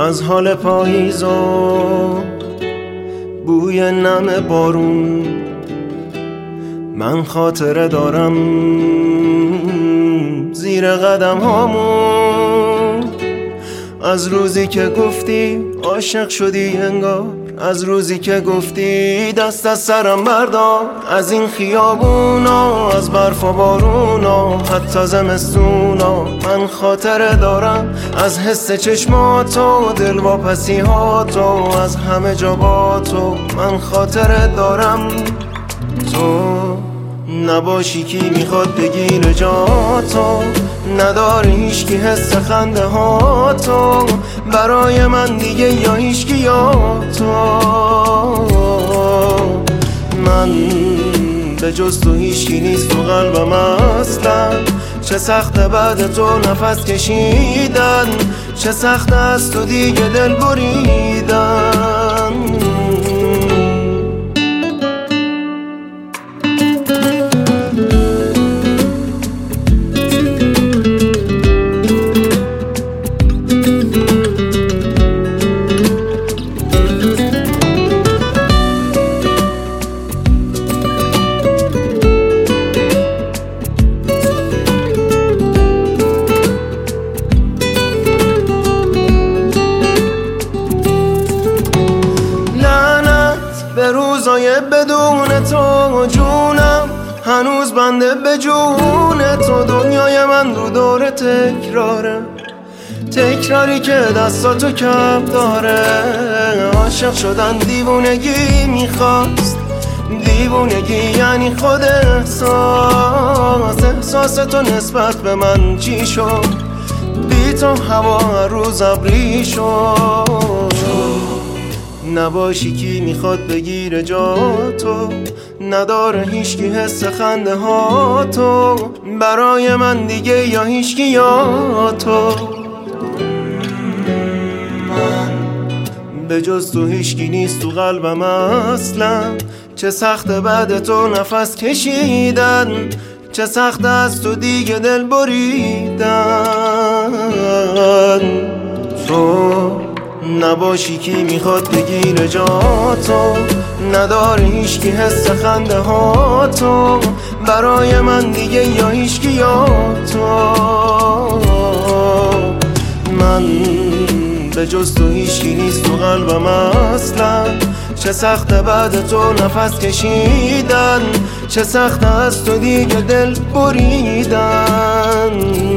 از حال پاییز و بوی نم بارون من خاطره دارم زیر قدم هامون. از روزی که گفتی عاشق شدی انگار، از روزی که گفتی دست از سرم بردار. از این خیابونا، از برف و بارونا، حتی زمستونا من خاطره دارم. از حس چشماتو، دلواپسی هاتو، از همه جا با تو من خاطره دارم. تو نباشی کی میخواد بگیره جاتو، نداره هیچکی حس خنده هاتو برای من دیگه، یا هیچکی یا تو. من به جز تو هیچکی نیست تو قلبم اصلا. چه سخته بعد تو نفس کشیدن، چه سخته از تو دیگه دل بریدن. به روزای بدون تو جونم هنوز بنده به جون تو. دنیای من رو دور تکراره، تکراری که دستاتو کم داره. عاشق شدن دیوونگی میخواست، دیوونگی یعنی خود احساس. احساس تو نسبت به من چی شد؟ بی تو هوا روز ابری شد. نباشی کی میخواد بگیره جاتو، نداره هیچکی حس خنده هاتو برای من دیگه، یا هیچکی یا تو. من به جز تو هیچکی نیست تو قلبم اصلا. چه سخته بعد تو نفس کشیدن، چه سخته از تو دیگه دل بریدن. تو نباشی کی میخواد بگیره جاتو، نداره هیچکی حس خنده هاتو برای من دیگه، یا هیچکی یا تو. من به جز تو هیچکی نیست تو قلبم اصلا. چه سخته بعد تو نفس کشیدن، چه سخته از تو دیگه دل بریدن.